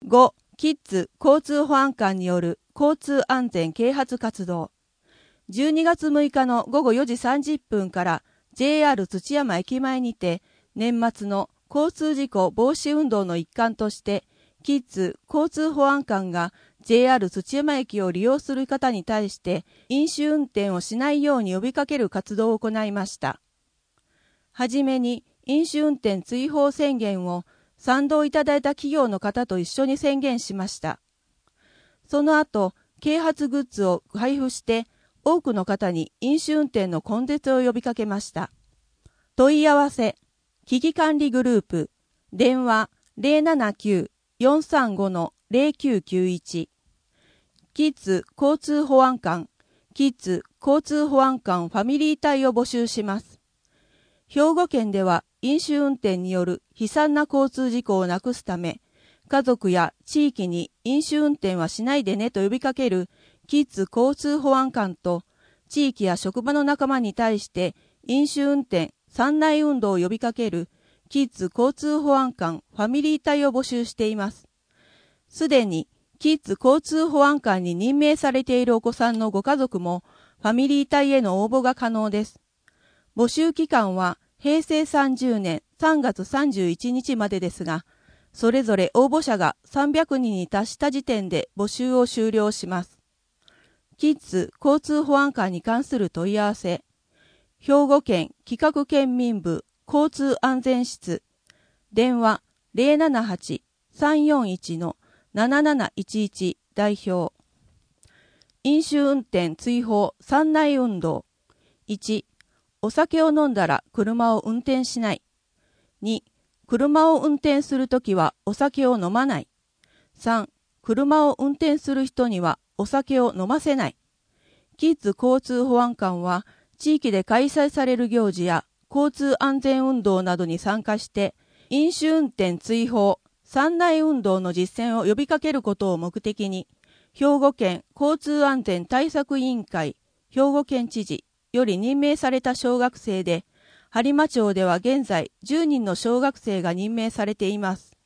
5. キッズ交通保安官による交通安全啓発活動。12月6日の午後4時30分から JR 土山駅前にて年末の交通事故防止運動の一環としてキッズ交通保安官が JR 土山駅を利用する方に対して飲酒運転をしないように呼びかける活動を行いました。はじめに飲酒運転追放宣言を賛同いただいた企業の方と一緒に宣言しました。その後、啓発グッズを配布して多くの方に飲酒運転の根絶を呼びかけました。問い合わせ、危機管理グループ、電話 079-435-0991 キッズ交通保安官、キッズ交通保安官ファミリー隊を募集します。兵庫県では飲酒運転による悲惨な交通事故をなくすため、家族や地域に飲酒運転はしないでねと呼びかけるキッズ交通保安官と、地域や職場の仲間に対して飲酒運転三内運動を呼びかけるキッズ交通保安官ファミリー隊を募集しています。すでにキッズ交通保安官に任命されているお子さんのご家族もファミリー隊への応募が可能です。募集期間は平成30年3月31日までですが、それぞれ応募者が300人に達した時点で募集を終了します。キッズ交通保安官に関する問い合わせ、兵庫県企画県民部交通安全室、電話 078-341-7711 代表。飲酒運転追放三内運動。1、お酒を飲んだら車を運転しない。2、車を運転するときはお酒を飲まない。3、車を運転する人にはお酒を飲ませない。キッズ交通保安官は地域で開催される行事や交通安全運動などに参加して飲酒運転追放三内運動の実践を呼びかけることを目的に、兵庫県交通安全対策委員会兵庫県知事より任命された小学生で、播磨町では現在10人の小学生が任命されています。